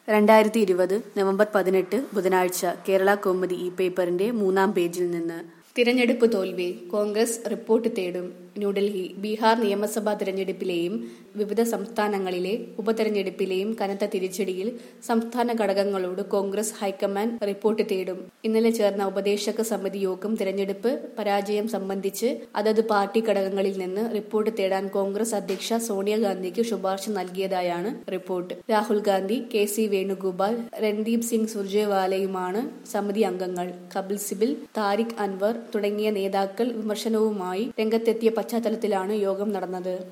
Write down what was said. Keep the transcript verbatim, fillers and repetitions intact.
രണ്ടായിരത്തി ഇരുപത് നവംബർ പതിനെട്ട് ബുധനാഴ്ച കേരള കൗമുദി ഈ പേപ്പറിന്റെ മൂന്നാം പേജിൽ നിന്ന്. തിരഞ്ഞെടുപ്പ് തോൽവി, കോൺഗ്രസ് റിപ്പോർട്ട് തേടും. ന്യൂഡൽഹി. ബീഹാർ നിയമസഭാ തിരഞ്ഞെടുപ്പിലെയും വിവിധ സംസ്ഥാനങ്ങളിലെ ഉപതെരഞ്ഞെടുപ്പിലെയും കനത്ത തിരിച്ചടിയിൽ സംസ്ഥാന ഘടകങ്ങളോട് കോൺഗ്രസ് ഹൈക്കമാൻഡ് റിപ്പോർട്ട് തേടും. ഇന്നലെ ചേർന്ന ഉപദേശക സമിതി യോഗം തിരഞ്ഞെടുപ്പ് പരാജയം സംബന്ധിച്ച് അതത് പാർട്ടി ഘടകങ്ങളിൽ നിന്ന് റിപ്പോർട്ട് തേടാൻ കോൺഗ്രസ് അധ്യക്ഷ സോണിയാഗാന്ധിക്ക് ശുപാർശ നൽകിയതായാണ് report. Rahul Gandhi, K C Venugopal, Randeep Singh സുർജേവാലയുമാണ് സമിതി അംഗങ്ങൾ. കപിൽ സിബൽ, താരിഖ് അൻവർ തുടങ്ങിയ നേതാക്കൾ വിമർശനവുമായി രംഗത്തെത്തിയ പശ്ചാത്തലത്തിലാണ് യോഗം നടന്നത്.